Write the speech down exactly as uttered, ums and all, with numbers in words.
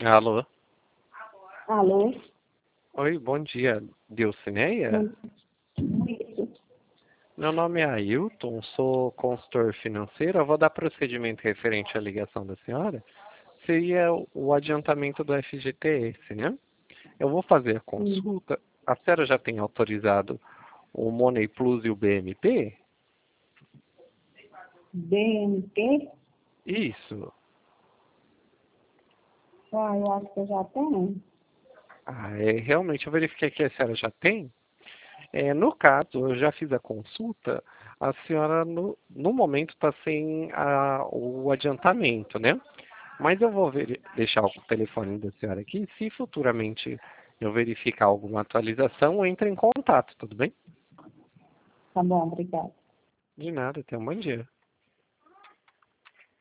Alô? Alô? Oi, bom dia. Dilcineia? Isso. Meu nome é Ailton, sou consultor financeiro. Eu vou dar procedimento referente à ligação da senhora. Seria o adiantamento do F G T S, né? Eu vou fazer a Hum. consulta. A senhora já tem autorizado o Money Plus e o B M P? B M P? Isso. Ah, eu acho que eu já tenho. Ah, é, realmente eu verifiquei que a senhora já tem. É, no caso, eu já fiz a consulta, a senhora no, no momento está sem a- o adiantamento, né? Mas eu vou veri- deixar o telefone da senhora aqui. Se futuramente eu verificar alguma atualização, eu entro em contato, tudo bem? Tá bom, obrigada. De nada, tenha um bom dia.